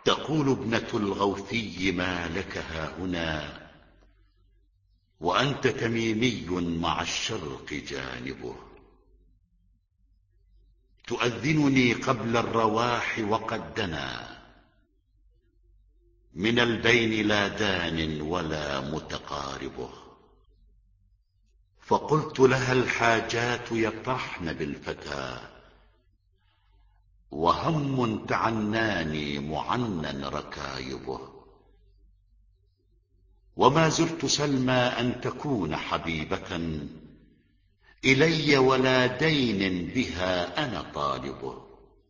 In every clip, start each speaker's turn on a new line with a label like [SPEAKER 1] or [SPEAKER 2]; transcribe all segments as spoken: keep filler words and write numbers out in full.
[SPEAKER 1] تقول ابنة الغوثي ما لك هاهنا وأنت تميمي مع الشرق جانبه. تؤذنني قبل الرواح وقد دنا من البين لا دان ولا متقاربه. فقلت لها الحاجات يطرحن بالفتى وهم تعناني معنى ركايبه. وما زلت سلمى أن تكون حبيبة إلي ولا دين بها أنا طالبه.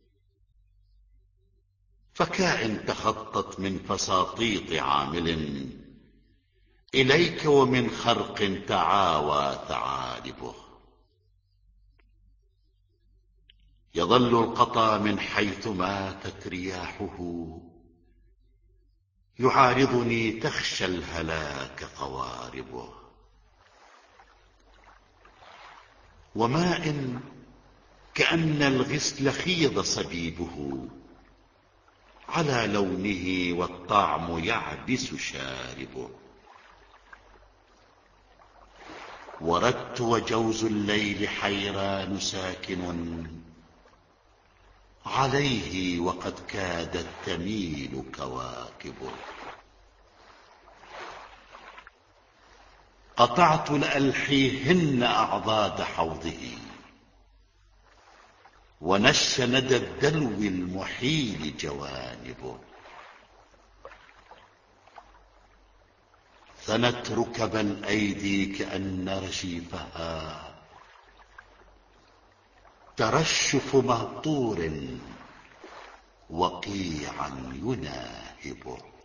[SPEAKER 1] فكائن تخطت من فساطيط عامل إليك ومن خرق تعاوى ثعالبه. يظل القطا من حيث ماتت رياحه يعارضني تخشى الهلاك قواربه. وماء كأن الغسل خيض صبيبه على لونه والطعم يعبس شاربه. وردت وجوز الليل حيران ساكن عليه وقد كادت تميل كواكبه. قطعت لألحيهن أعضاد حوضه ونش ندى الدلو المحيل جوانبه. ثنت ركب الأيدي كأن رشيفها ترشف مهطور وقيعا يناهبه.